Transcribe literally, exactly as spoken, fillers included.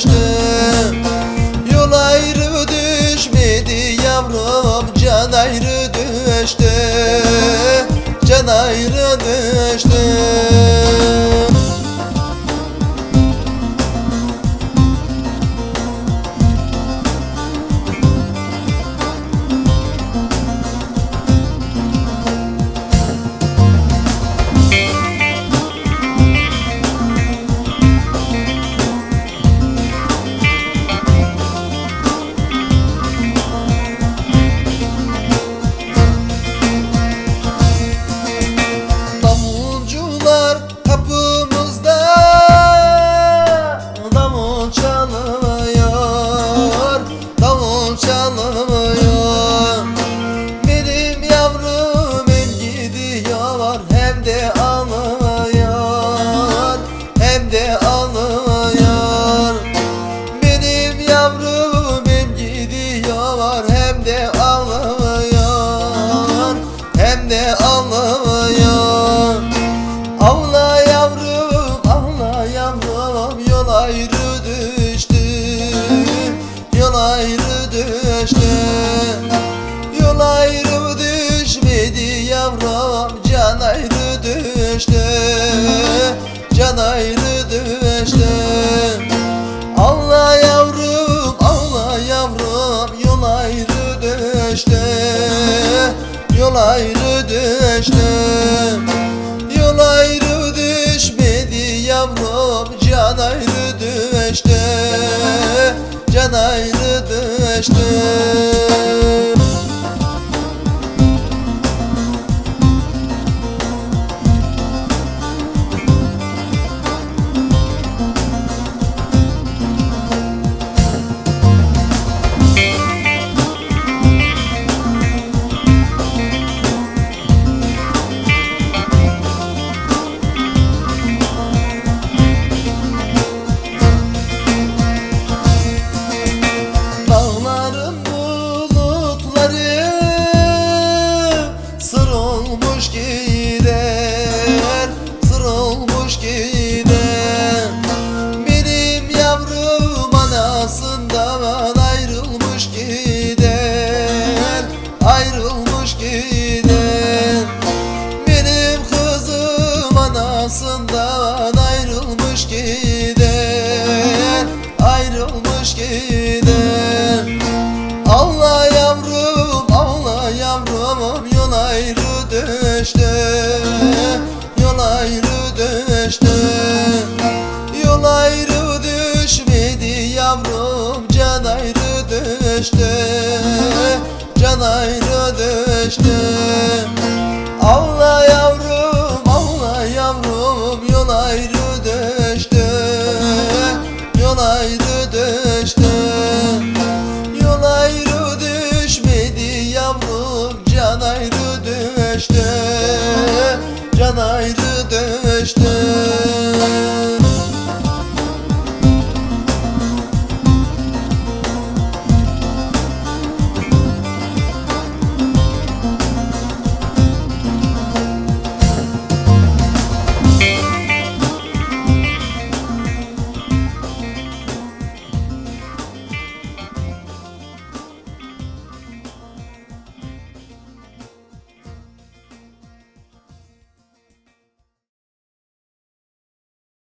düştü. Yol ayrı düşmedi yavrum, can ayrı düştü. Can ayrı düştü. Ağla yavrum, ağla yavrum, yol ayrı düştü. Yol ayrı düştü. Yol ayrı düşmedi yavrum, can ayrı düştü. Can ayrı düştü. Ağla yavrum, ağla yavrum, yol ayrı düştü. Yol ayrı düştü. Yol ayrı düşmedi yavrum, can ayrı düştü. Can ayrı düştü. Anasından ayrılmış gider, ayrılmış gider. Ağla yavrum, ağla yavrum, yol ayrı düştü. Yol ayrı düştü. Yol ayrı düşmedi yavrum, can ayrı düştü. Can ayrı düştü. Ağla yavrum, ağla yavrum, yol ayrı düştü. Yol ayrı düştü. Yol ayrı düşmedi yavrum, can ayrı düştü. Can ayrı düştü.